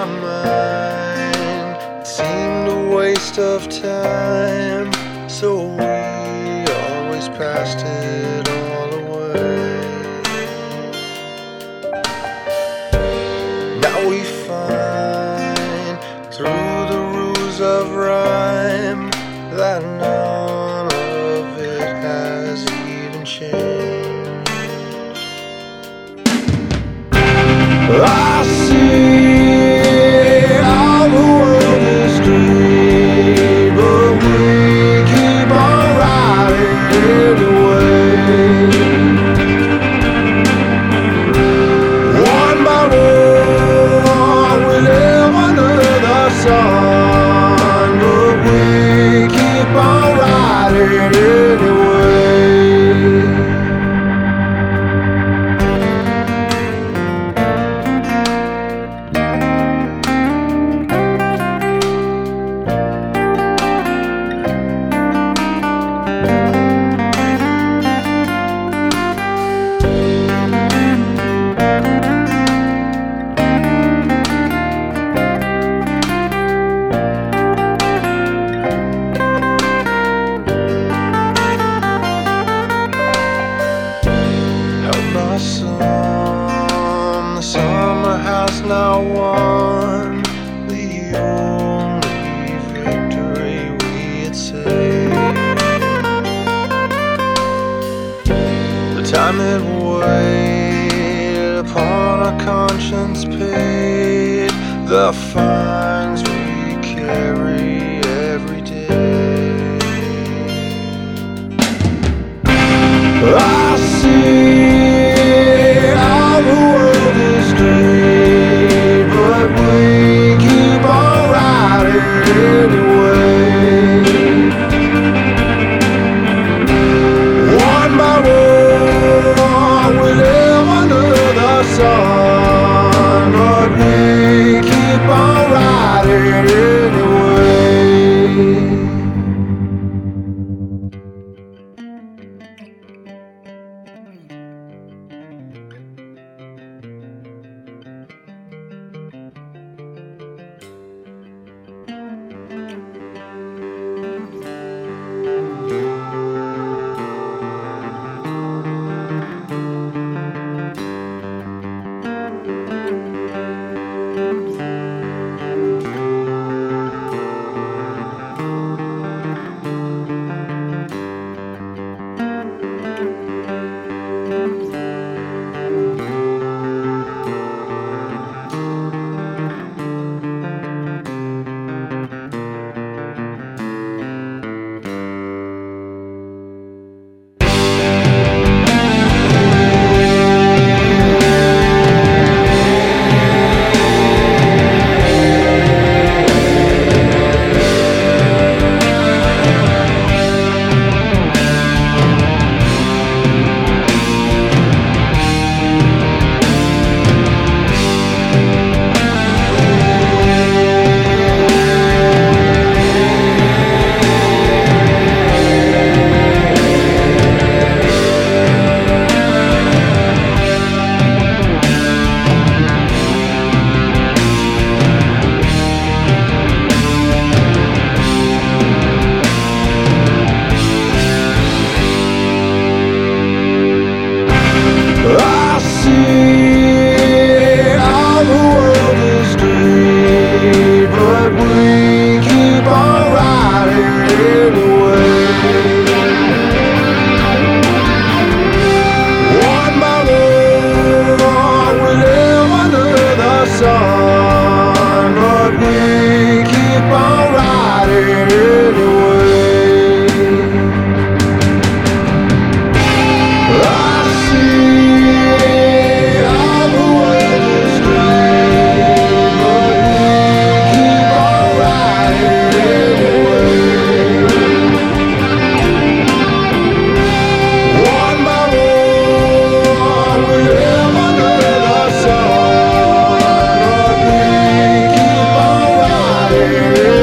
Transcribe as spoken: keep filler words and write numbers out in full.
my mind. It seemed a waste of time, so we always passed it all away. Now we find through the rules of rhyme that none of it has even changed. I see how the world is great, but we keep on riding anyway. One by one we live under the sun, but we keep on riding anyway. Some, the summer has now won the only victory we had saved. The time that weighed upon our conscience paid the fines we carry every day. I see Yeah.